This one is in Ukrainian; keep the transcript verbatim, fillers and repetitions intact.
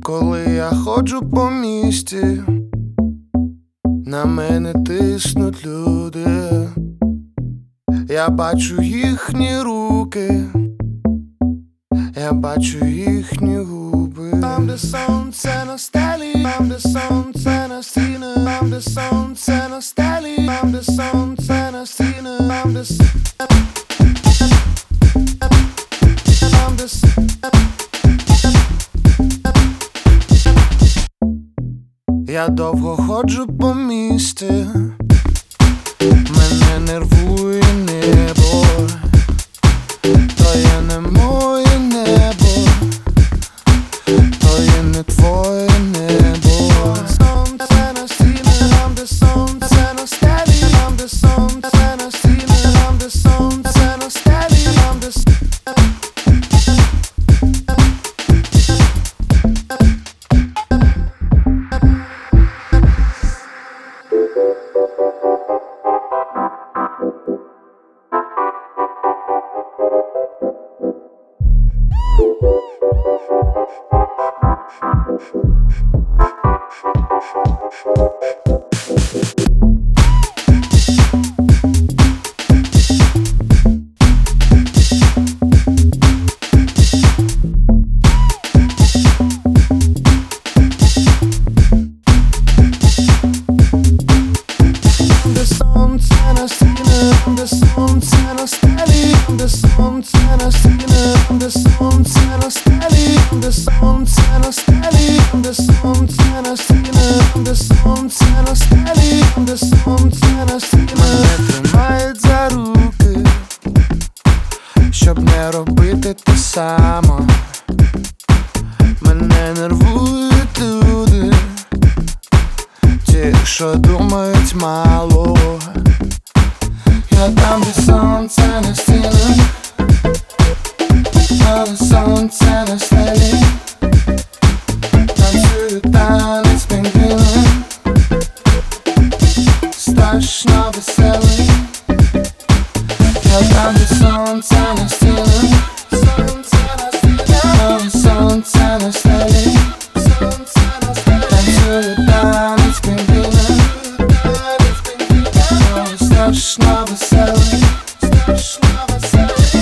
Коли я ходжу по місті, на мене тиснуть люди. Я бачу їхні руки, я бачу їхні губи. Там, де сонце на стелі, там, де сонце на стіни, там, де сонце на стелі, там, де сонце на стіни, там, де там, де я довго ходжу по місті, мене нервує небо, то є не моє небо, то є не твоє небо. Сонце на стіни, там, де сонце на стелі, там, де сонце на стіни, там, де сонце на стелі, там, де щоб не робити те само. Мене нервують люди, ті, що думають мало. Я там, де сонце на стінах, там, де сонце на стелі, танцюю танець пінгвіни, страшно веселий. Я там, де сонце на стінах, там, де сонце на стелі, танцюю танець пінгвіни, страшно веселий, страшно веселий.